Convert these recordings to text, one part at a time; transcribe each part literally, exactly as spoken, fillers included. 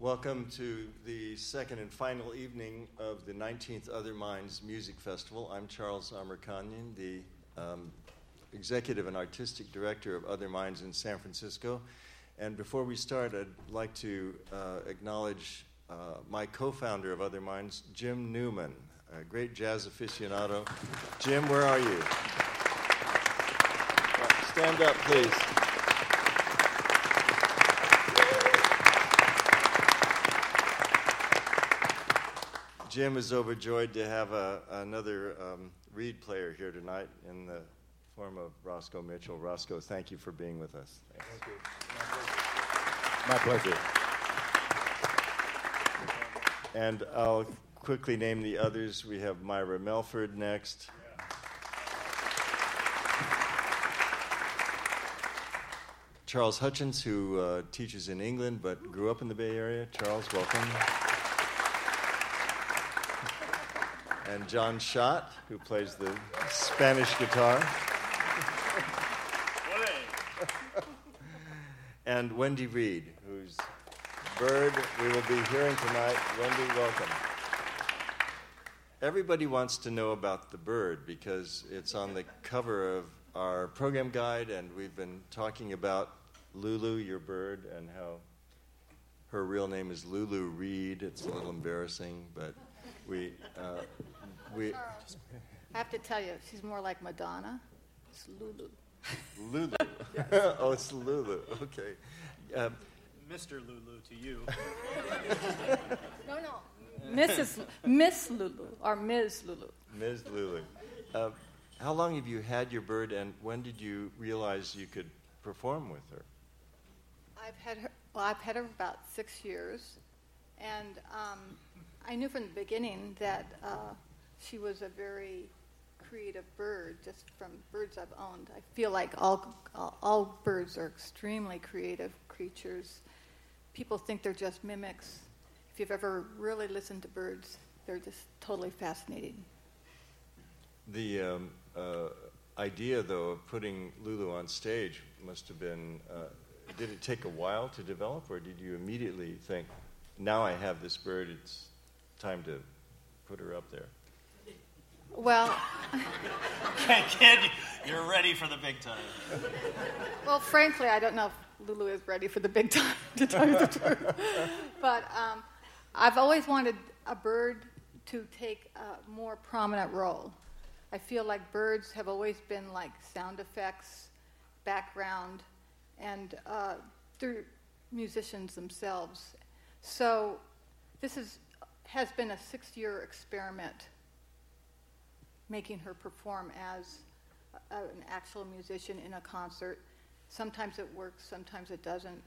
Welcome to the second and final evening of the nineteenth Other Minds Music Festival. I'm Charles Amirkanian, the um, Executive and Artistic Director of Other Minds in San Francisco. And before we start, I'd like to uh, acknowledge uh, my co-founder of Other Minds, Jim Newman, a great jazz aficionado. Jim, where are you? Stand up, please. Jim is overjoyed to have a, another um, reed player here tonight in the form of Roscoe Mitchell. Roscoe, thank you for being with us. Thanks. Thank you. My pleasure. And I'll quickly name the others. We have Myra Melford next. Charles Hutchins, who uh, teaches in England but grew up in the Bay Area. Charles, welcome. And John Schott, who plays the Spanish guitar. And Wendy Reed, whose bird we will be hearing tonight. Wendy, welcome. Everybody wants to know about the bird because it's on the cover of our program guide, and we've been talking about Lulu, your bird, and how her real name is Lulu Reed. It's a little embarrassing, but we... Uh, we I have to tell you, she's more like Madonna. It's Lulu. Lulu. Yes. Oh, it's Lulu. Okay. Um, Mister Lulu to you. No, no. Missus Miss Lulu or Miz Lulu. Miz Lulu. Uh, how long have you had your bird, and when did you realize you could perform with her? I've had her. Well, I've had her about six years, and um, I knew from the beginning that uh, she was a very creative bird, just from birds I've owned. I feel like all, all all birds are extremely creative creatures. People think they're just mimics. If you've ever really listened to birds, they're just totally fascinating. The um, uh, idea, though, of putting Lulu on stage must have been, uh, did it take a while to develop, or did you immediately think, now I have this bird, it's time to put her up there? Well, Kid, you're ready for the big time. well, frankly, I don't know if Lulu is ready for the big time, to tell you the truth. But um, I've always wanted a bird to take a more prominent role. I feel like birds have always been like sound effects, background, and uh, they're musicians themselves. So this is has been a six-year experiment, making her perform as a, an actual musician in a concert. Sometimes it works, sometimes it doesn't.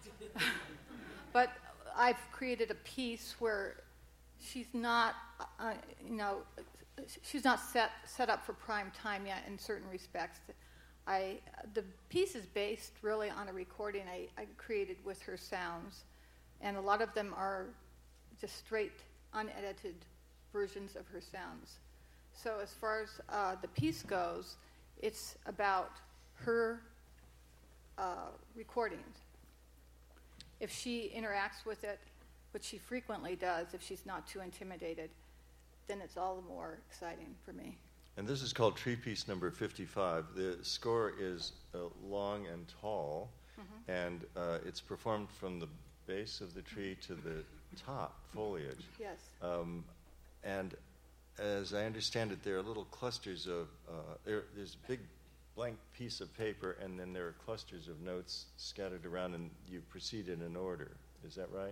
But I've created a piece where she's not, uh, you know, she's not set set up for prime time yet in certain respects. I the piece is based really on a recording I, I created with her sounds, and a lot of them are just straight, unedited versions of her sounds. So as far as uh, the piece goes, it's about her uh, recordings. If she interacts with it, which she frequently does, if she's not too intimidated, then it's all the more exciting for me. And this is called Tree Piece Number fifty-five. The score is uh, long and tall, mm-hmm. and uh, it's performed from the base of the tree to the top foliage. Yes. Um, and as I understand it, there are little clusters of, uh, there, there's a big blank piece of paper, and then there are clusters of notes scattered around, and you proceed in an order. Is that right?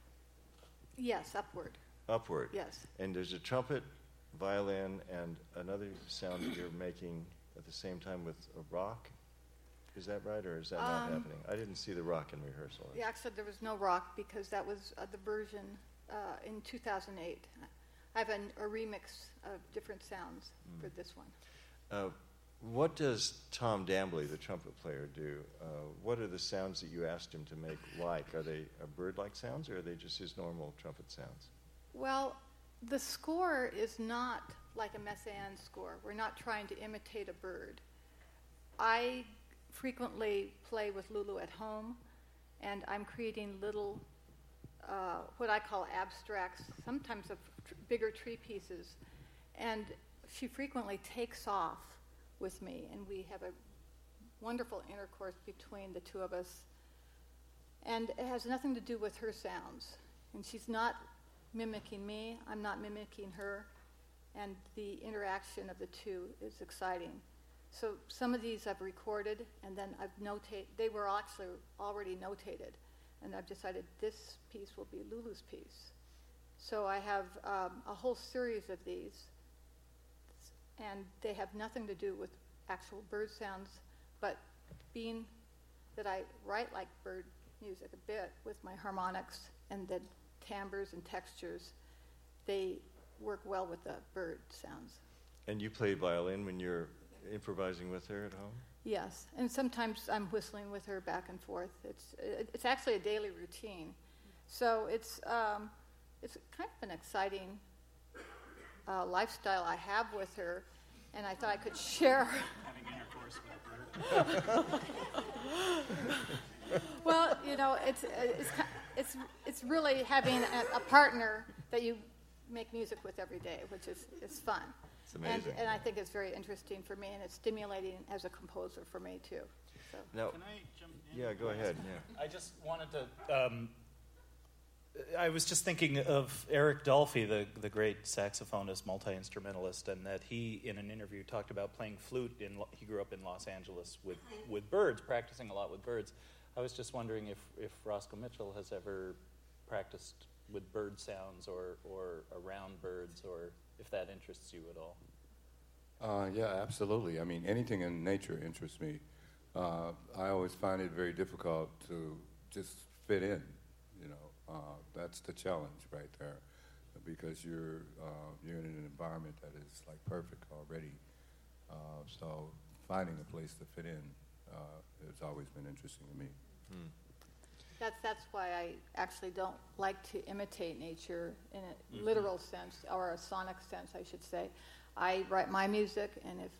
Yes, upward. Upward. Yes. And there's a trumpet, violin, and another sound that you're making at the same time with a rock. Is that right, or is that not Um, happening? I didn't see the rock in rehearsal. Yeah, actually, there was no rock because that was uh, the version uh, in two thousand eight. I have an, a remix of different sounds mm. for this one. Uh, what does Tom Dambley, the trumpet player, do? Uh, what are the sounds that you asked him to make like? Are they uh, bird-like sounds, or are they just his normal trumpet sounds? Well, the score is not like a Messiaen score. We're not trying to imitate a bird. I frequently play with Lulu at home, and I'm creating little uh, what I call abstracts, sometimes of tr- bigger tree pieces. And she frequently takes off with me, and we have a wonderful intercourse between the two of us. And it has nothing to do with her sounds. And she's not mimicking me, I'm not mimicking her, and the interaction of the two is exciting. So some of these I've recorded, and then I've notated, they were actually already notated, and I've decided this piece will be Lulu's piece. So I have um, a whole series of these, and they have nothing to do with actual bird sounds, but being that I write like bird music a bit with my harmonics and the timbres and textures, they work well with the bird sounds. And you play violin when you're improvising with her at home? Yes, and sometimes I'm whistling with her back and forth. It's it's actually a daily routine, so it's um, it's kind of an exciting uh, lifestyle I have with her, and I thought I could share. Having intercourse with a bird. Well, you know, it's it's it's it's really having a, a partner that you make music with every day, which is, is fun. It's amazing. And, and I think it's very interesting for me, and it's stimulating as a composer for me too. So. Now, Can I jump in? yeah, go ahead. Yeah. I just wanted to. Um, I was just thinking of Eric Dolphy, the the great saxophonist, multi-instrumentalist, and that he, in an interview, talked about playing flute. In he grew up in Los Angeles with, with birds, practicing a lot with birds. I was just wondering if, if Roscoe Mitchell has ever practiced with bird sounds or, or around birds, or if that interests you at all. Uh, yeah, absolutely. I mean, anything in nature interests me. Uh, I always find it very difficult to just fit in, you know. Uh, that's the challenge right there, because you're uh, you're in an environment that is like perfect already. Uh, so finding a place to fit in uh, has always been interesting to me. Hmm. That's that's why I actually don't like to imitate nature in a Mhm. literal sense, or a sonic sense, I should say. I write my music, and if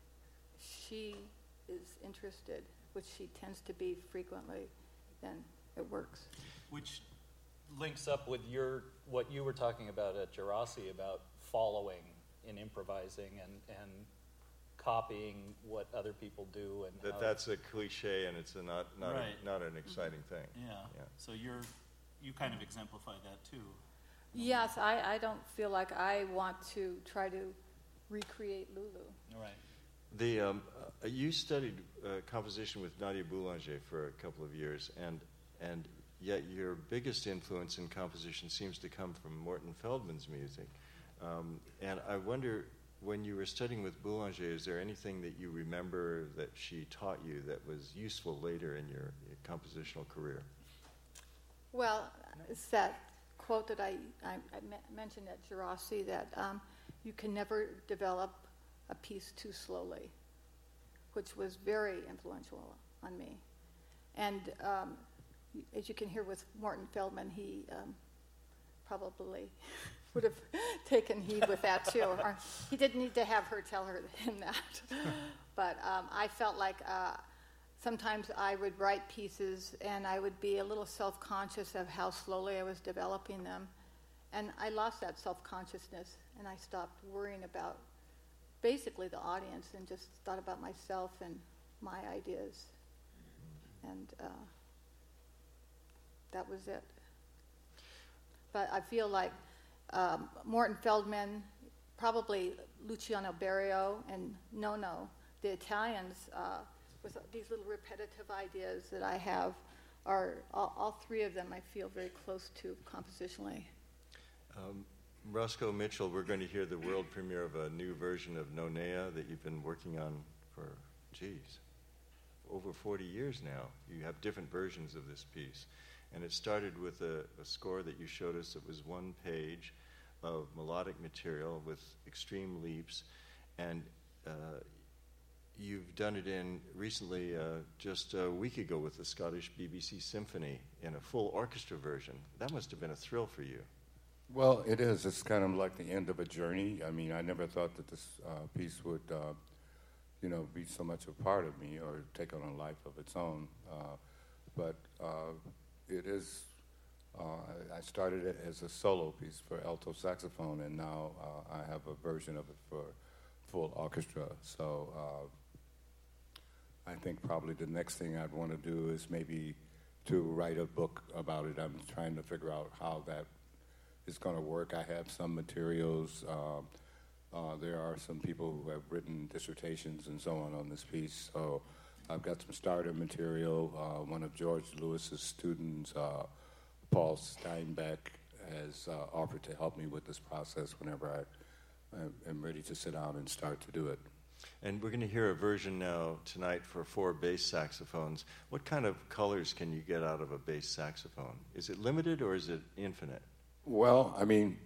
she is interested, which she tends to be frequently, then it works. Which links up with your what you were talking about at Gerasi about following and improvising and, and copying what other people do, and That how- that's a cliche, and it's a not not Right. a, not an exciting thing. Yeah. Yeah. So you're you kind of exemplify that too. Yes, I, I don't feel like I want to try to recreate Lulu. All right. The um, uh, you studied uh, composition with Nadia Boulanger for a couple of years, and and yet your biggest influence in composition seems to come from Morton Feldman's music. Um, and I wonder, when you were studying with Boulanger, is there anything that you remember that she taught you that was useful later in your, your compositional career? Well, it's that quote that I, I, I me- mentioned at Gerasi, that um, you can never develop a piece too slowly, which was very influential on me. And um, as you can hear with Morton Feldman, he um, probably would have taken heed with that too. Or he didn't need to have her tell her him that. But um, I felt like uh, sometimes I would write pieces and I would be a little self-conscious of how slowly I was developing them. And I lost that self-consciousness, and I stopped worrying about basically the audience and just thought about myself and my ideas. And uh, that was it. But I feel like um, Morton Feldman, probably Luciano Berio and Nono, the Italians, uh, with these little repetitive ideas that I have, are all, all three of them I feel very close to compositionally. Um, Roscoe Mitchell, we're going to hear the world premiere of a new version of Nonea that you've been working on for, geez, over forty years now. You have different versions of this piece. And it started with a, a score that you showed us that was one page of melodic material with extreme leaps. And uh, you've done it in recently, uh, just a week ago, with the Scottish B B C Symphony in a full orchestra version. That must have been a thrill for you. Well, it is. It's kind of like the end of a journey. I mean, I never thought that this uh, piece would, uh, you know, be so much a part of me or take on a life of its own. Uh, but uh, it is Uh, I, I started it as a solo piece for alto saxophone, and now uh, I have a version of it for full orchestra. So uh, I think probably the next thing I'd want to do is maybe to write a book about it. I'm trying to figure out how that is going to work. I have some materials. Uh, uh, there are some people who have written dissertations and so on on this piece. So I've got some starter material. Uh, one of George Lewis's students, uh, Paul Steinbeck, has uh, offered to help me with this process whenever I, I am ready to sit down and start to do it. And we're going to hear a version now tonight for four bass saxophones. What kind of colors can you get out of a bass saxophone? Is it limited or is it infinite? Well, I mean,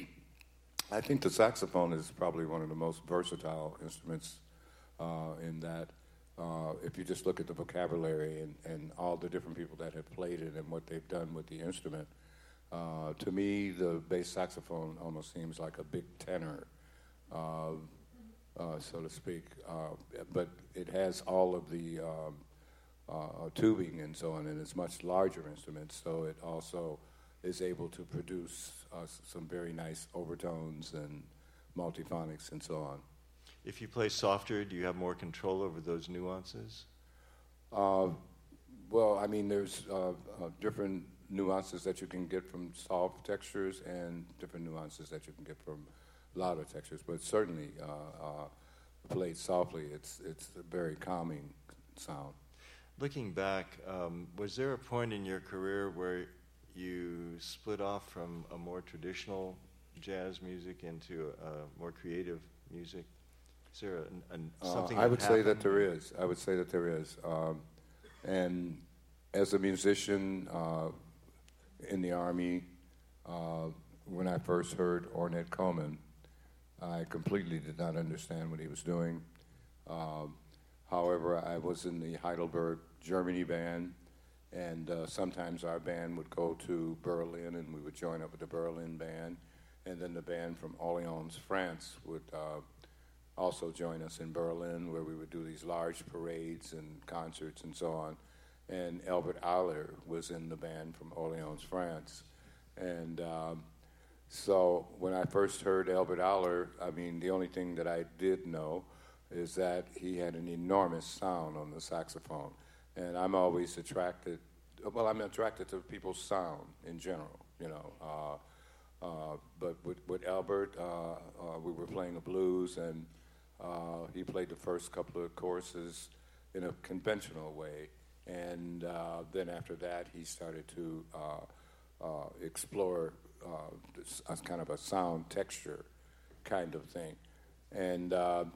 I think the saxophone is probably one of the most versatile instruments uh, in that uh, if you just look at the vocabulary and, and all the different people that have played it and what they've done with the instrument, uh, to me, the bass saxophone almost seems like a big tenor, uh, uh, so to speak. Uh, but it has all of the um, uh, tubing and so on, and it's a much larger instrument, so it also is able to produce uh, some very nice overtones and multiphonics and so on. If you play softer, do you have more control over those nuances? Uh, well, I mean, there's uh, uh, different nuances that you can get from soft textures and different nuances that you can get from louder textures. But certainly, uh, uh, played softly, it's it's a very calming sound. Looking back, um, was there a point in your career where you split off from a more traditional jazz music into a more creative music? Is there a, a, something uh, I that would happened? say that there is. I would say that there is. Um, and as a musician uh, in the Army, uh, when I first heard Ornette Coleman, I completely did not understand what he was doing. Um, however, I was in the Heidelberg, Germany band, and uh, sometimes our band would go to Berlin and we would join up with the Berlin band, and then the band from Orléans, France would uh, also join us in Berlin, where we would do these large parades and concerts and so on. And Albert Aller was in the band from Orléans, France. And um, so when I first heard Albert Aller, I mean, the only thing that I did know is that he had an enormous sound on the saxophone. And I'm always attracted, well, I'm attracted to people's sound in general, you know. Uh, uh, but with, with Albert, uh, uh, we were playing a blues, and uh, he played the first couple of choruses in a conventional way. And uh, then after that, he started to uh, uh, explore uh, this, uh, kind of a sound texture kind of thing. And uh,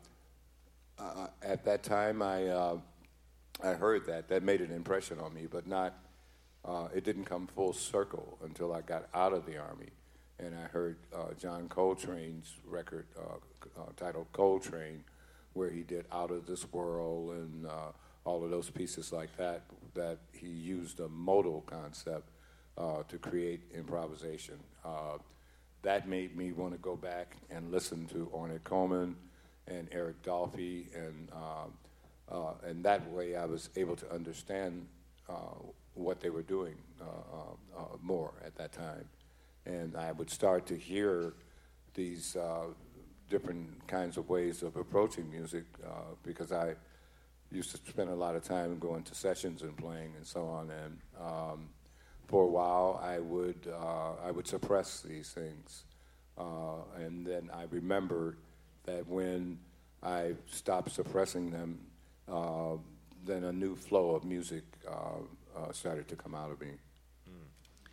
uh, at that time, I... Uh, I heard that. That made an impression on me, but not, uh, it didn't come full circle until I got out of the Army. And I heard uh, John Coltrane's record uh, uh, titled Coltrane, where he did Out of This World and uh, all of those pieces like that, that he used a modal concept uh, to create improvisation. Uh, that made me want to go back and listen to Ornette Coleman and Eric Dolphy, and uh, Uh, and that way I was able to understand uh, what they were doing uh, uh, uh, more at that time. And I would start to hear these uh, different kinds of ways of approaching music uh, because I used to spend a lot of time going to sessions and playing and so on. And um, for a while I would, uh, I would suppress these things. Uh, and then I remember that when I stopped suppressing them, Uh, then a new flow of music uh, uh, started to come out of me. Mm.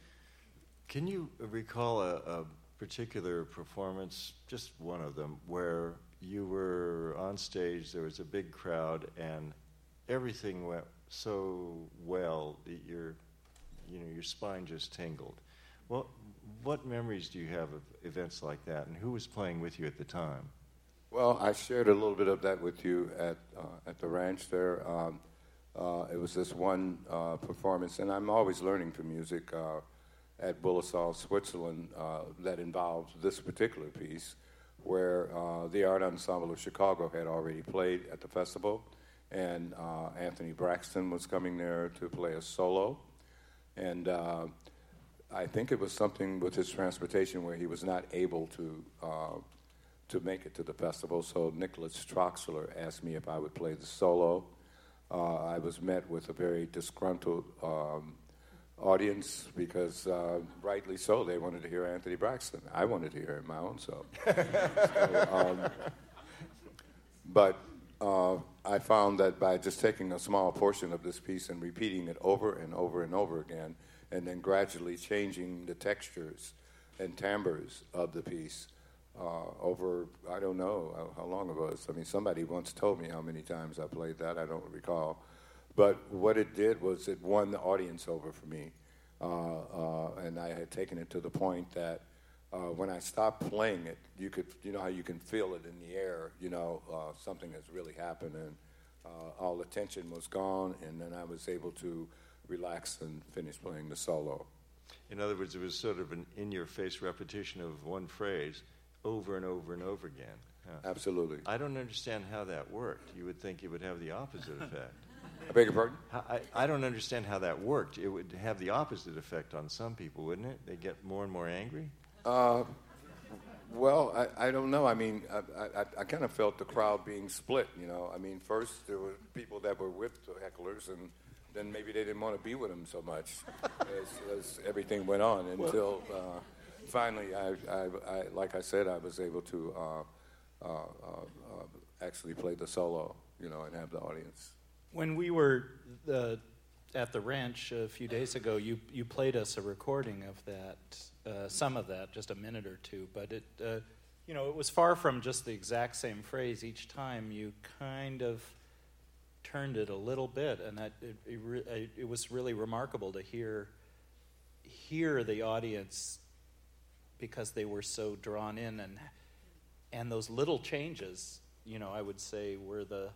Can you recall a, a particular performance, just one of them, where you were on stage, there was a big crowd, and everything went so well that your, you know, your spine just tingled? Well, what memories do you have of events like that, and who was playing with you at the time? Well, I shared a little bit of that with you at uh, at the ranch there. Um, uh, it was this one uh, performance, and I'm always learning from music uh, at Bullisau, Switzerland, uh, that involved this particular piece, where uh, the Art Ensemble of Chicago had already played at the festival, and uh, Anthony Braxton was coming there to play a solo, and uh, I think it was something with his transportation where he was not able to uh, to make it to the festival. So Nicholas Troxler asked me if I would play the solo. Uh, I was met with a very disgruntled um, audience because, uh, rightly so, they wanted to hear Anthony Braxton. I wanted to hear him my own self. so, um, but uh, I found that by just taking a small portion of this piece and repeating it over and over and over again, and then gradually changing the textures and timbres of the piece uh, over, I don't know how, how long it was. I mean, somebody once told me how many times I played that. I don't recall. But what it did was it won the audience over for me. Uh, uh, and I had taken it to the point that uh, when I stopped playing it, you could, you know how you can feel it in the air, you know, uh, something has really happened, and uh, all the tension was gone, and then I was able to relax and finish playing the solo. In other words, it was sort of an in-your-face repetition of one phrase over and over and over again. Huh. Absolutely. I don't understand how that worked. You would think it would have the opposite effect. I beg your pardon? I, I don't understand how that worked. It would have the opposite effect on some people, wouldn't it? They get more and more angry? Uh, well, I, I don't know. I mean, I, I, I kind of felt the crowd being split, you know. I mean, first there were people that were with the hecklers, and then maybe they didn't want to be with them so much as, as everything went on until uh, finally, I, I, I, like I said, I was able to uh, uh, uh, actually play the solo, you know, and have the audience. When we were uh, at the ranch a few days ago, you, you played us a recording of that, uh, some of that, just a minute or two. But it, uh, you know, it was far from just the exact same phrase each time. You kind of turned it a little bit, and that it, it, re- it was really remarkable to hear hear the audience because they were so drawn in, and and those little changes, you know, I would say were the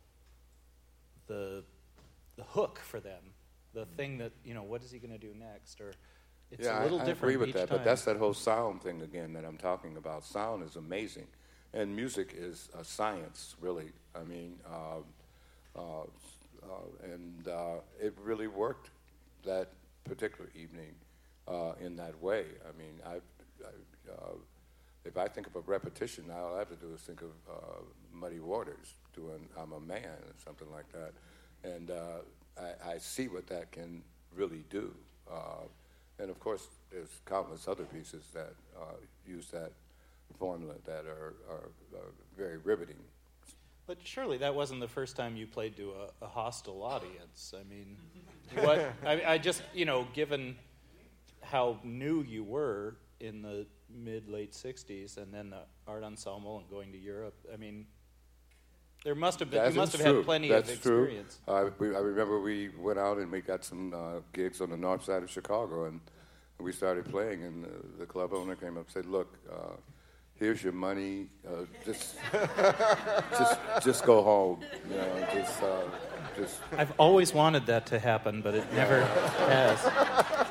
the the hook for them, the thing that, you know, what is he going to do next? Or it's yeah, a little I, I different agree with each that, time. but that's that whole sound thing again that I'm talking about. Sound is amazing, and music is a science, really. I mean, uh, uh, uh, and uh, it really worked that particular evening uh, in that way. I mean, I, I uh, if I think of a repetition, all I have to do is think of uh, Muddy Waters doing "I'm a Man" or something like that, and uh, I, I see what that can really do. Uh, and of course, there's countless other pieces that uh, use that formula that are, are, are very riveting. But surely that wasn't the first time you played to a, a hostile audience. I mean, what I, I just, you know, given how new you were in the mid late sixties, and then the art ensemble and going to Europe. I mean, there must have been That you must is have true. had plenty That's of experience. True. Uh, we, I remember we went out and we got some uh, gigs on the north side of Chicago, and we started playing, and the, the club owner came up and said, "Look, uh, here's your money. Uh, just, just, just go home. You know, just, uh, just." I've always wanted that to happen, but it never has.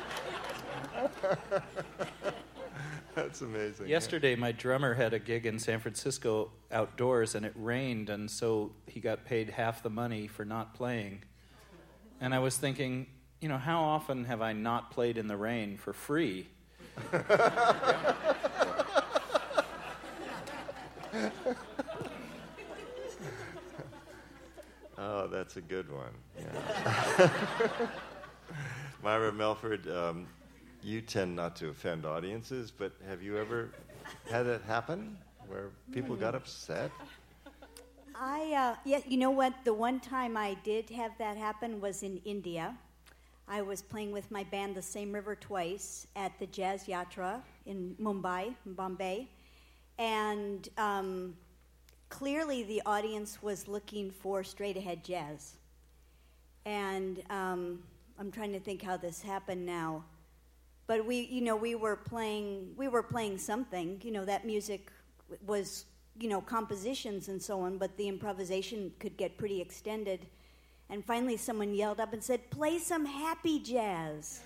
That's amazing. Yesterday, my drummer had a gig in San Francisco outdoors, and it rained, and so he got paid half the money for not playing. And I was thinking, you know, how often have I not played in the rain for free? Oh, that's a good one. Yeah. Myra Melford, um, you tend not to offend audiences, but have you ever had it happen where people got upset? I, uh, yeah, you know what? The one time I did have that happen was in India. I was playing with my band, The Same River Twice, at the Jazz Yatra in Mumbai, in Bombay. And um, clearly the audience was looking for straight-ahead jazz. And um, I'm trying to think how this happened now. But we, you know, we were playing, we were playing something. You know, that music was, you know, compositions and so on, but the improvisation could get pretty extended. And finally someone yelled up and said, "Play some happy jazz."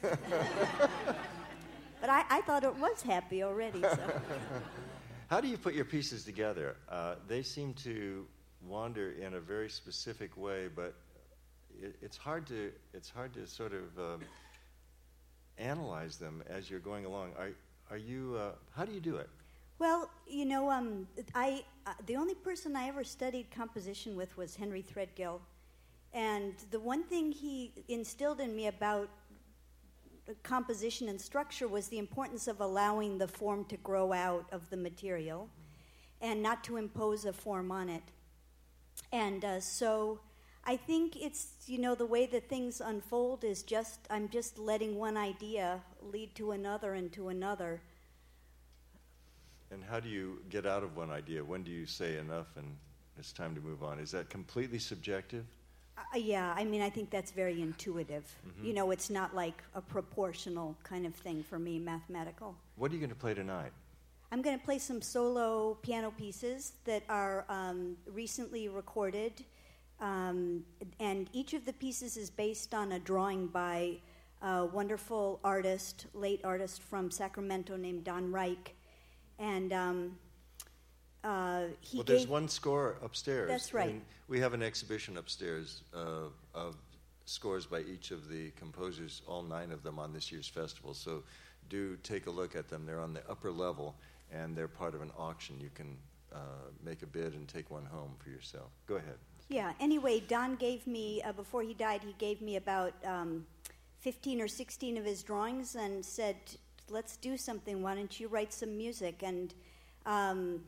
But I, I thought it was happy already. So. How do you put your pieces together? Uh, they seem to wander in a very specific way, but it, it's hard to it's hard to sort of um, analyze them as you're going along. Are, are you, uh, how do you do it? Well, you know, um, I uh, the only person I ever studied composition with was Henry Threadgill. And the one thing he instilled in me about composition and structure was the importance of allowing the form to grow out of the material and not to impose a form on it. And uh, so I think it's, you know, the way that things unfold is just, I'm just letting one idea lead to another and to another. And how do you get out of one idea? When do you say enough and it's time to move on? Is that completely subjective? Uh, yeah, I mean, I think that's very intuitive. Mm-hmm. You know, it's not like a proportional kind of thing for me, mathematical. What are you going to play tonight? I'm going to play some solo piano pieces that are um, recently recorded, um, and each of the pieces is based on a drawing by a wonderful artist, late artist from Sacramento named Don Reich. And um, uh, he well, there's gave, one score upstairs. That's right. And we have an exhibition upstairs uh, of scores by each of the composers, all nine of them on this year's festival. So do take a look at them. They're on the upper level, and they're part of an auction. You can uh, make a bid and take one home for yourself. Go ahead. Yeah, anyway, Don gave me, uh, before he died, he gave me about um, fifteen or sixteen of his drawings and said, let's do something. Why don't you write some music? And um,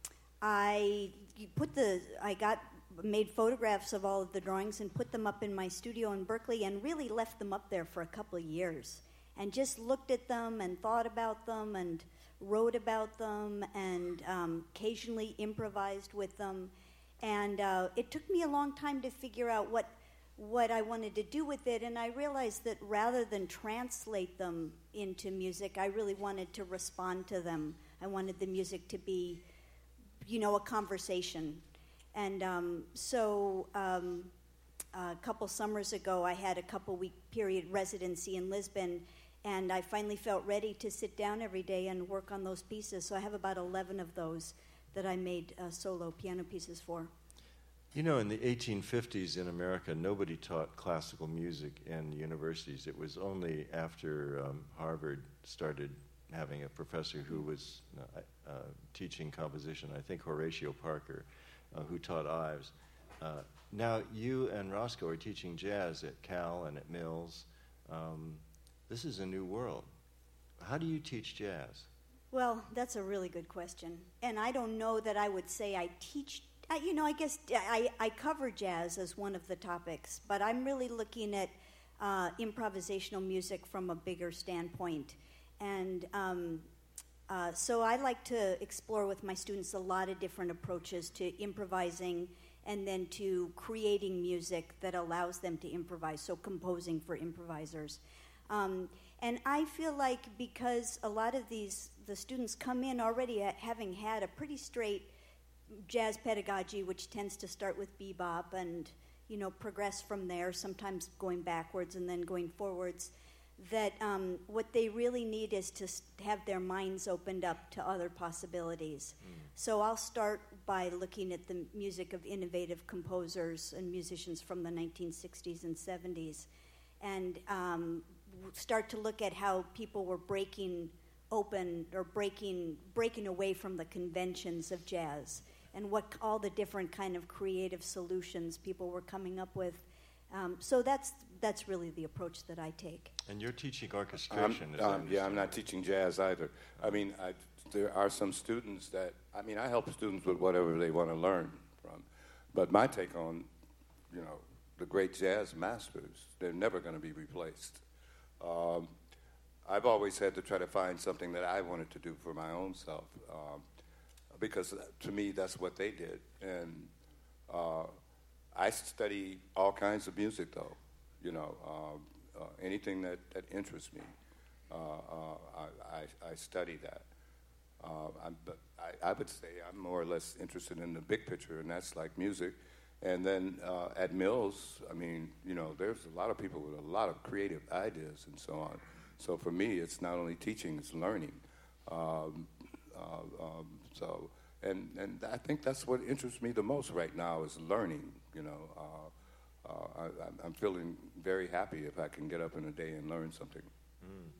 I you put the I got made photographs of all of the drawings and put them up in my studio in Berkeley and really left them up there for a couple of years and just looked at them and thought about them and wrote about them and um, occasionally improvised with them. And uh, it took me a long time to figure out what what I wanted to do with it, and I realized that rather than translate them into music, I really wanted to respond to them. I wanted the music to be, you know, a conversation. And um, so um, a couple summers ago, I had a couple-week period residency in Lisbon, and I finally felt ready to sit down every day and work on those pieces. So I have about eleven of those that I made uh, solo piano pieces for. You know, in the eighteen fifties in America, nobody taught classical music in universities. It was only after um, Harvard started having a professor who was uh, uh, teaching composition, I think Horatio Parker, uh, who taught Ives. Uh, now, you and Roscoe are teaching jazz at Cal and at Mills. Um, this is a new world. How do you teach jazz? Well, that's a really good question. And I don't know that I would say I teach I, you know, I guess I, I cover jazz as one of the topics, but I'm really looking at uh, improvisational music from a bigger standpoint. And um, uh, so I like to explore with my students a lot of different approaches to improvising and then to creating music that allows them to improvise, so composing for improvisers. Um, and I feel like because a lot of these, the students come in already having had a pretty straight jazz pedagogy, which tends to start with bebop and, you know, progress from there, sometimes going backwards and then going forwards, that um, what they really need is to have their minds opened up to other possibilities. Mm. So I'll start by looking at the music of innovative composers and musicians from the nineteen sixties and seventies and um, start to look at how people were breaking open or breaking breaking away from the conventions of jazz and what all the different kind of creative solutions people were coming up with. Um, so that's that's really the approach that I take. And you're teaching orchestration. I'm, um, yeah, I'm not teaching jazz either. I mean, I, there are some students that, I mean, I help students with whatever they want to learn from. But my take on, you know, the great jazz masters, they're never going to be replaced. Um, I've always had to try to find something that I wanted to do for my own self. Um, because to me, that's what they did. And uh, I study all kinds of music, though. You know, um, uh, anything that, that interests me, uh, uh, I, I, I study that. Uh, I'm, but I, I would say I'm more or less interested in the big picture, and that's like music. And then uh, at Mills, I mean, you know, there's a lot of people with a lot of creative ideas and so on. So for me, it's not only teaching, it's learning. Um, uh, um, so, and, and I think that's what interests me the most right now is learning, you know. Uh, uh, I, I'm feeling very happy if I can get up in a day and learn something. Mm.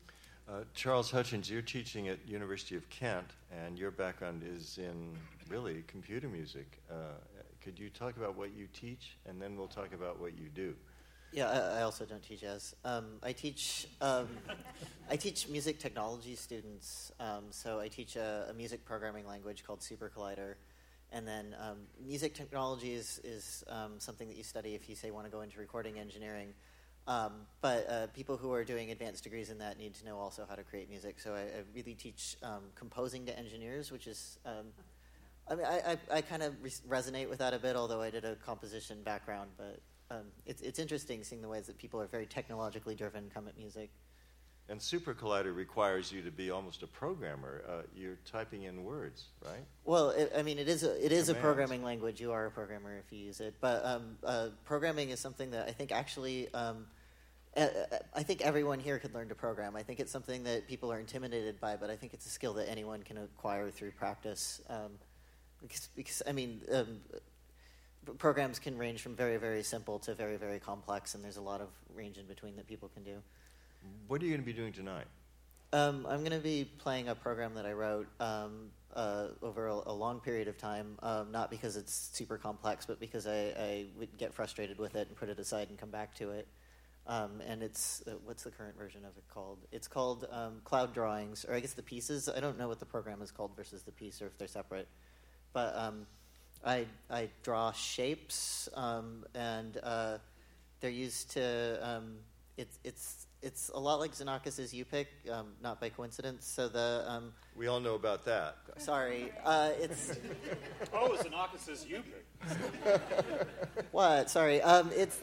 Uh, Charles Hutchins, you're teaching at University of Kent, and your background is in really computer music. Uh, could you talk about what you teach, and then we'll talk about what you do? Yeah, I, I also don't teach jazz. Um, I teach um, I teach music technology students. Um, so I teach a, a music programming language called Super Collider, and then um, music technology is is um, something that you study if you say want to go into recording engineering. Um, but uh, people who are doing advanced degrees in that need to know also how to create music. So I, I really teach um, composing to engineers, which is, um, I mean, I, I, I kind of res- resonate with that a bit, although I did a composition background. But um, it's, it's interesting seeing the ways that people are very technologically driven come at music. And Super Collider requires you to be almost a programmer. Uh, you're typing in words, right? Well, it, I mean, it is a, it is a Commands. programming language. You are a programmer if you use it. But um, uh, programming is something that I think actually, um, uh, I think everyone here could learn to program. I think it's something that people are intimidated by, but I think it's a skill that anyone can acquire through practice. Um, because, because, I mean, um, programs can range from very, very simple to very, very complex, and there's a lot of range in between that people can do. What are you going to be doing tonight? Um, I'm going to be playing a program that I wrote um, uh, over a, a long period of time, um, not because it's super complex, but because I, I would get frustrated with it and put it aside and come back to it. Um, and it's, uh, what's the current version of it called? It's called um, Cloud Drawings, or I guess the pieces. I don't know what the program is called versus the piece, or if they're separate. But um, I, I draw shapes, um, and uh, they're used to, um, it's, it's, It's a lot like Xenakis' U-Pick, um, not by coincidence. So the um, We all know about that. sorry, uh, it's Oh, Xenakis' U-Pick. what? Sorry, um, it's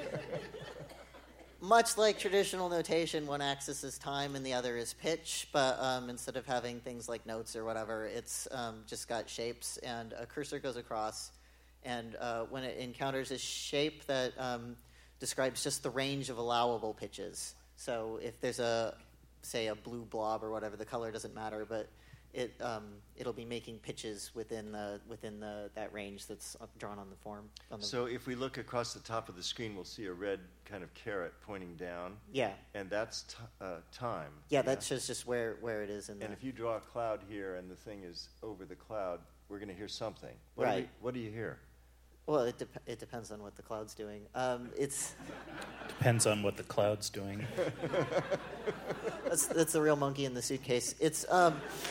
much like traditional notation. One axis is time and the other is pitch, but um, instead of having things like notes or whatever, it's um, just got shapes, and a cursor goes across, and uh, when it encounters a shape that um, describes just the range of allowable pitches. So if there's a, say, a blue blob or whatever, the color doesn't matter, but it um, it'll be making pitches within the within the that range that's drawn on the form. On the So if we look across the top of the screen, we'll see a red kind of caret pointing down. yeah, And that's t- uh, time. yeah, that shows just where, where it is in the. And if you draw a cloud here and the thing is over the cloud, we're going to hear something. What Do Right. we, what do you hear? Well, it dep- it depends on what the cloud's doing. Um, it's Depends on what the cloud's doing. that's that's the real monkey in the suitcase. It's um.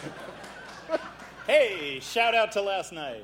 Hey, shout out to last night.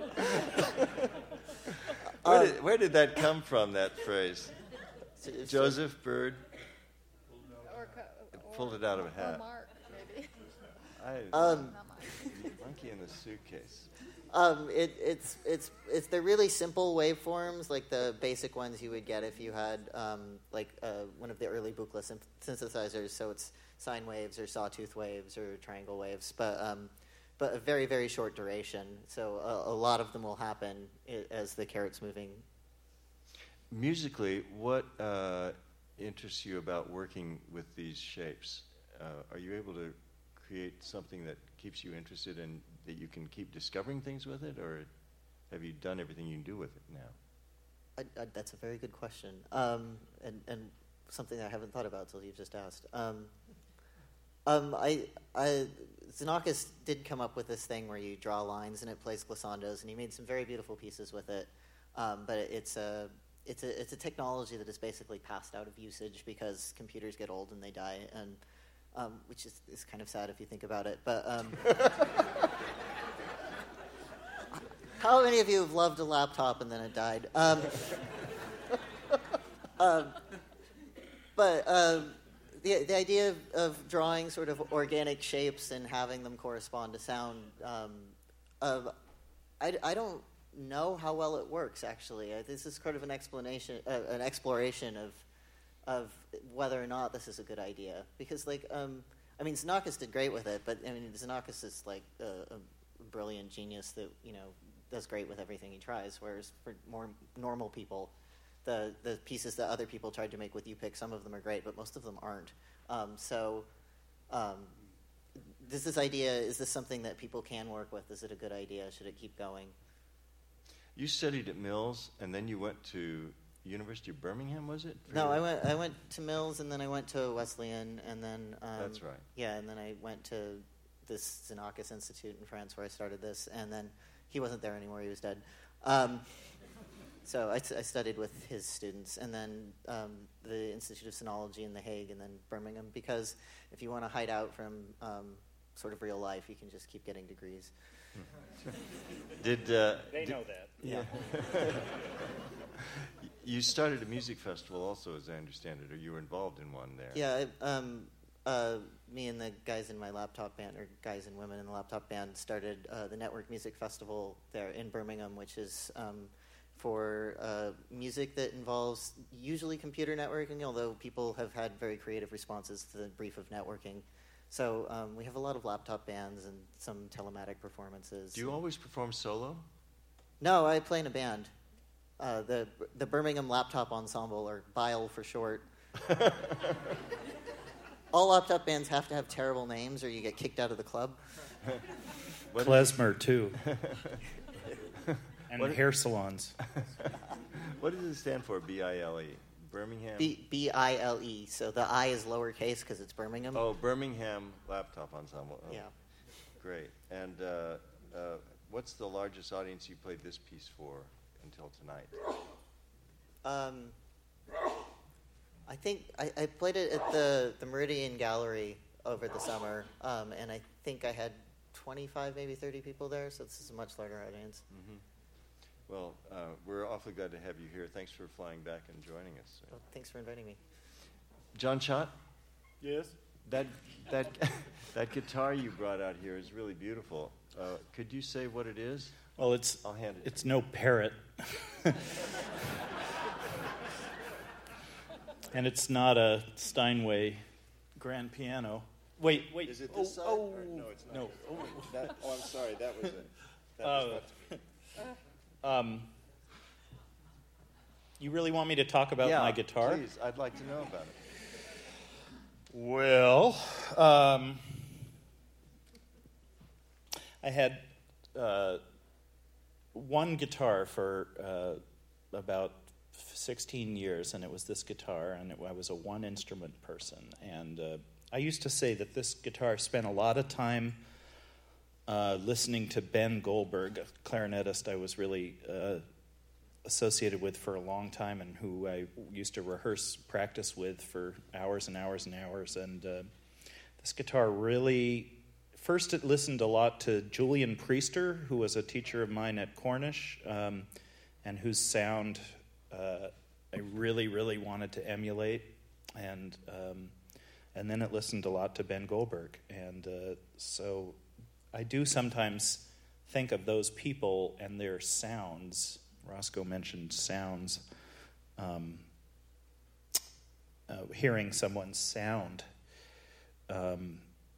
Where, Uh, did, where did that come from, that phrase? it's- Joseph Bird Or, co- pulled it out of a or hat. Mark, maybe. I, Um, Not mine. monkey in the suitcase. Um, it, it's it's it's they're really simple waveforms, like the basic ones you would get if you had um, like uh, one of the early Buchla synth- synthesizers. So it's sine waves or sawtooth waves or triangle waves, but um, but a very very short duration. So a, a lot of them will happen I- as the caret's moving. Musically, what uh, interests you about working with these shapes? Uh, are you able to create something that keeps you interested and that you can keep discovering things with it, or have you done everything you can do with it now? I, I, that's a very good question, um, and and something I haven't thought about until you've just asked. Um, um, I, I, Xenakis did come up with this thing where you draw lines and it plays glissandos, and he made some very beautiful pieces with it. Um, but it's a it's a it's a technology that is basically passed out of usage because computers get old and they die, and um, which is, is kind of sad if you think about it. But um, how many of you have loved a laptop and then it died? Um, um, but um, the the idea of, of drawing sort of organic shapes and having them correspond to sound, um, uh, I, I don't know how well it works. Actually, uh, this is sort of an explanation, uh, an exploration of of whether or not this is a good idea. Because, like, um, I mean, Xenakis did great with it, but I mean, Xenakis is like a, a brilliant genius that you know does great with everything he tries. Whereas for more normal people, the the pieces that other people tried to make with U-Pick, some of them are great, but most of them aren't. Um, so, um, does this idea, is this something that people can work with? Is it a good idea? Should it keep going? You studied at Mills, and then you went to University of Birmingham, was it? No, I went. I went to Mills, and then I went to Wesleyan, and then um, That's right. Yeah, and then I went to this Xenakis Institute in France where I started this, and then he wasn't there anymore; he was dead. Um, so I, I studied with his students, and then um, the Institute of Sinology in The Hague, and then Birmingham. Because if you want to hide out from um, sort of real life, you can just keep getting degrees. Did uh, They did, know that. Yeah. You started a music festival also, as I understand it, or you were involved in one there? Yeah, I, um, uh, me and the guys in my laptop band, or guys and women in the laptop band, started uh, the Network Music Festival there in Birmingham, which is um, for uh, music that involves usually computer networking, although people have had very creative responses to the brief of networking. So um, we have a lot of laptop bands and some telematic performances. Do you always perform solo? No, I play in a band. Uh, the the Birmingham Laptop Ensemble, or B I L for short. All laptop bands have to have terrible names, or you get kicked out of the club. Klezmer, too. And What- hair salons. What does it stand for, B I L E? Birmingham? B B I L E. So the I is lowercase because it's Birmingham. Oh, Birmingham Laptop Ensemble. Oh, Yeah. Great. And uh, uh, what's the largest audience you played this piece for until tonight? Um, I think I, I played it at the, the Meridian Gallery over the summer, um, and I think I had twenty-five, maybe thirty people there, so this is a much larger audience. Mm-hmm. Well, uh, we're awfully glad to have you here. Thanks for flying back and joining us. Well, thanks for inviting me. John Schott, Yes? that that that guitar you brought out here is really beautiful. Uh, could you say what it is? Well, it's I'll hand it. it's no parrot. And it's not a Steinway grand piano. Wait, wait. Is it oh, this side? Oh, Or- no, it's not. No. Oh. That, oh, I'm sorry. That was it. That Uh, was not- Um, you really want me to talk about yeah, my guitar? Please, I'd like to know about it. Well, um, I had uh, one guitar for uh, about sixteen years, and it was this guitar, and it, I was a one-instrument person. And uh, I used to say that this guitar spent a lot of time uh, listening to Ben Goldberg, a clarinetist I was really uh, associated with for a long time, and who I used to rehearse, practice with for hours and hours and hours. And uh, this guitar really, first it listened a lot to Julian Priester, who was a teacher of mine at Cornish, um, and whose sound uh, I really, really wanted to emulate. And um, and then it listened a lot to Ben Goldberg. And uh, so I do sometimes think of those people and their sounds. Roscoe mentioned sounds. Um, uh, hearing someone's sound. Um,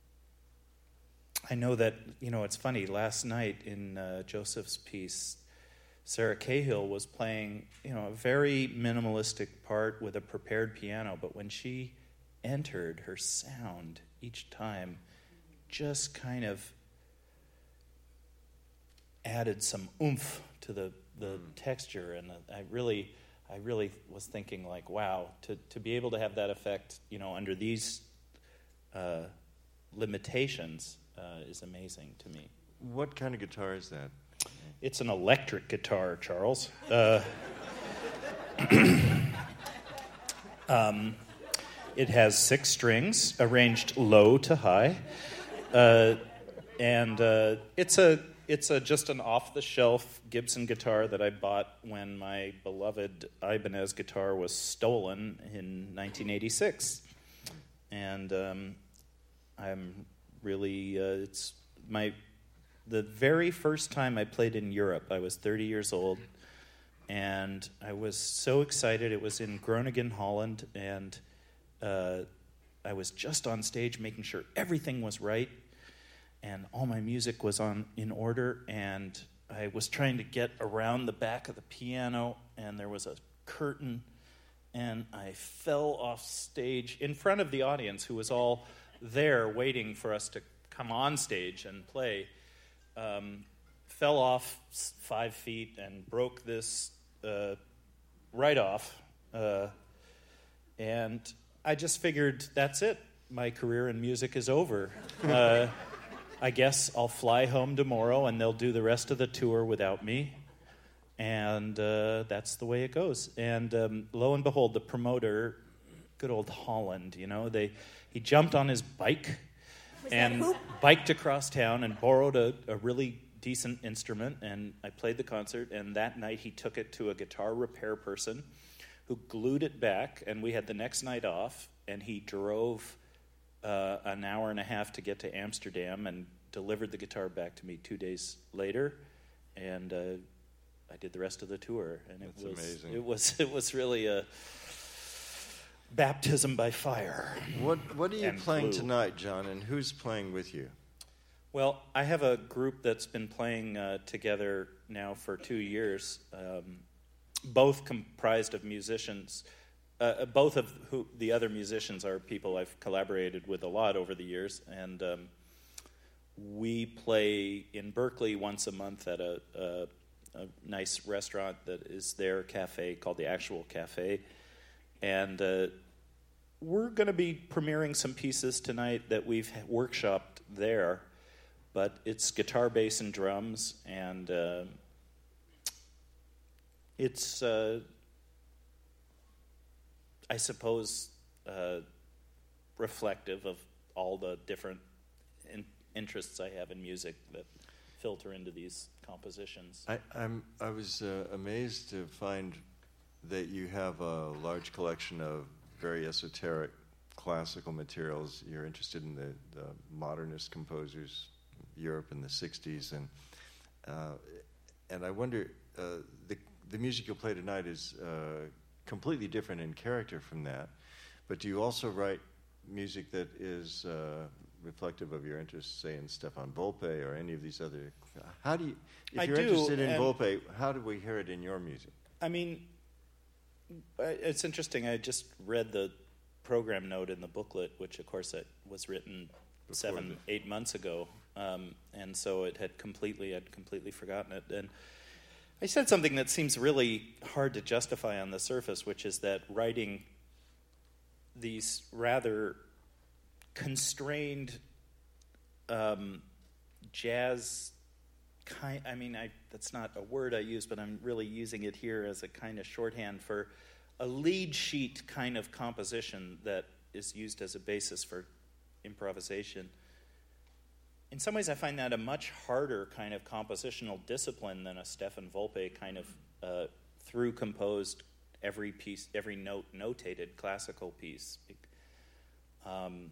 I know that, you know, it's funny. Last night in uh, Joseph's piece, Sarah Cahill was playing, you know, a very minimalistic part with a prepared piano, but when she entered, her sound each time just kind of added some oomph to the, the texture, and I really, I really was thinking, like, wow, to to be able to have that effect, you know, under these uh, limitations uh, is amazing to me. What kind of guitar is that? It's an electric guitar, Charles. Uh, um, it has six strings arranged low to high, uh, and uh, it's a it's a just an off-the-shelf Gibson guitar that I bought when my beloved Ibanez guitar was stolen in nineteen eighty-six, and um, I'm really uh, it's my. The very first time I played in Europe, I was thirty years old, and I was so excited. It was in Groningen, Holland, and uh, I was just on stage making sure everything was right, and all my music was on in order, and I was trying to get around the back of the piano, and there was a curtain, and I fell off stage in front of the audience, who was all there waiting for us to come on stage and play. Um, fell off five feet and broke this uh, right off. Uh, and I just figured, that's it. My career in music is over. Uh, I guess I'll fly home tomorrow and they'll do the rest of the tour without me. And uh, that's the way it goes. And um, lo and behold, the promoter, good old Holland, you know, they he jumped on his bike Was and that who? biked across town and borrowed a, a really decent instrument. And I played the concert. And that night he took it to a guitar repair person who glued it back. And we had the next night off. And he drove uh, an hour and a half to get to Amsterdam and delivered the guitar back to me two days later. And uh, I did the rest of the tour, and it That's was amazing. it was it was really a baptism by fire. What What are you And playing glue. tonight, John? And who's playing with you? Well, I have a group that's been playing uh, together now for two years, um, both comprised of musicians. Uh, both of who the other musicians are people I've collaborated with a lot over the years, and um, we play in Berkeley once a month at a. a a nice restaurant that is their cafe called the Actual Cafe. And uh, we're going to be premiering some pieces tonight that we've workshopped there, but it's guitar, bass, and drums, and uh, it's, uh, I suppose, uh, reflective of all the different in- interests I have in music that filter into these compositions. I, I'm I was uh, amazed to find that you have a large collection of very esoteric classical materials. You're interested in the, the modernist composers, Europe in the sixties, and uh, and I wonder uh, the the music you'll play tonight is uh, completely different in character from that. But do you also write music that is uh, reflective of your interests, say in Stefan Volpe or any of these other? How do you, if I you're do, interested in and- Volpe, how do we hear it in your music? I mean, I- it's interesting. I just read the program note in the booklet, which, of course, it was written Before seven, the- eight months ago, um, and so it had completely, I'd completely forgotten it. And I said something that seems really hard to justify on the surface, which is that writing these rather constrained um, jazz kind, I mean, I, that's not a word I use, but I'm really using it here as a kind of shorthand for a lead sheet kind of composition that is used as a basis for improvisation. In some ways, I find that a much harder kind of compositional discipline than a Stefan Volpe kind of uh, through composed every piece, every note notated classical piece. Um,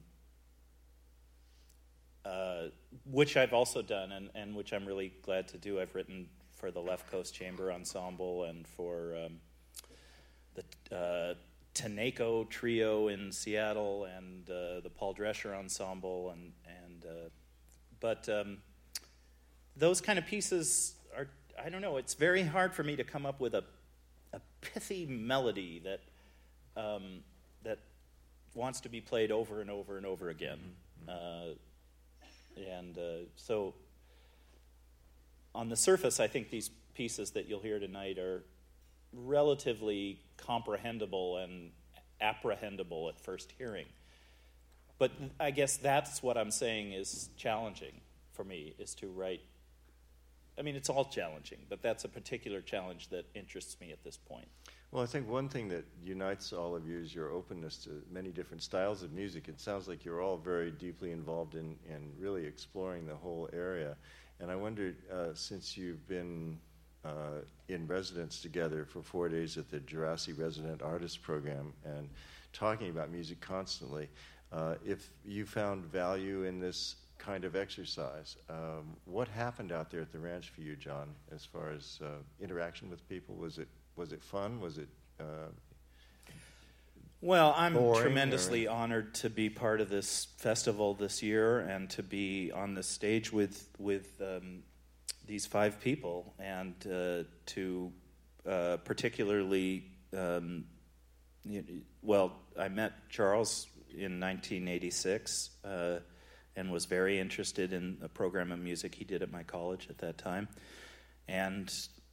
Uh, which I've also done, and, and which I'm really glad to do. I've written for the Left Coast Chamber Ensemble and for um, the uh, Teneko Trio in Seattle and uh, the Paul Drescher Ensemble, and and uh, but um, those kind of pieces are, I don't know. It's very hard for me to come up with a a pithy melody that um, that wants to be played over and over and over again. Uh, And uh, so on the surface, I think these pieces that you'll hear tonight are relatively comprehensible and apprehendable at first hearing. But I guess that's what I'm saying is challenging for me, is to write. I mean, it's all challenging, but that's a particular challenge that interests me at this point. Well, I think one thing that unites all of you is your openness to many different styles of music. It sounds like you're all very deeply involved in, in really exploring the whole area. And I wondered, uh, since you've been uh, in residence together for four days at the Jurassic Resident Artist Program and talking about music constantly, uh, if you found value in this kind of exercise. Um, what happened out there at the ranch for you, John, as far as uh, interaction with people? Was it Was it fun? Was it? Uh, well, I'm boring, tremendously or- honored to be part of this festival this year and to be on the stage with with um, these five people, and uh, to uh, particularly, um, you, well, I met Charles in nineteen eighty-six uh, and was very interested in a program of music he did at my college at that time, and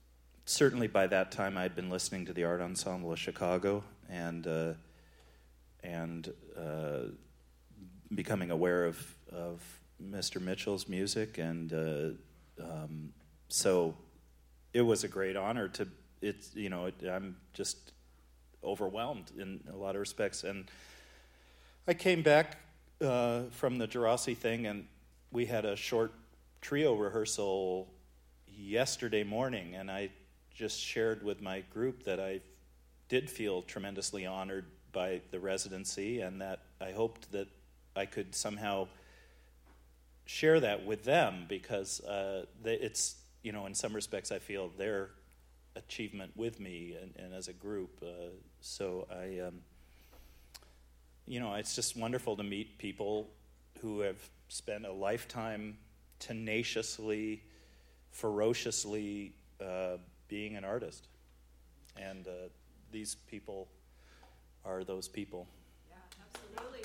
certainly by that time I'd been listening to the Art Ensemble of Chicago and uh, and uh, becoming aware of of Mister Mitchell's music, and uh, um, so it was a great honor to. It's you know it, I'm just overwhelmed in a lot of respects, and I came back uh, from the Jurassic thing, and we had a short trio rehearsal yesterday morning, and I just shared with my group that I did feel tremendously honored by the residency, and that I hoped that I could somehow share that with them, because uh, they, it's, you know, in some respects I feel their achievement with me and, and as a group. Uh, so I, um, you know, it's just wonderful to meet people who have spent a lifetime tenaciously, ferociously uh, being an artist. And uh, these people are those people. Yeah, absolutely.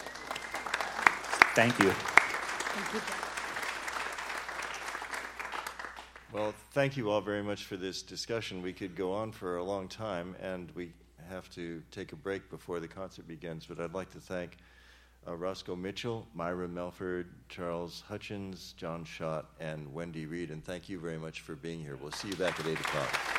Thank you. Thank you. Thank you. Well, thank you all very much for this discussion. We could go on for a long time, and we have to take a break before the concert begins. But I'd like to thank uh, Roscoe Mitchell, Myra Melford, Charles Hutchins, John Schott, and Wendy Reed. And thank you very much for being here. We'll see you back at eight o'clock.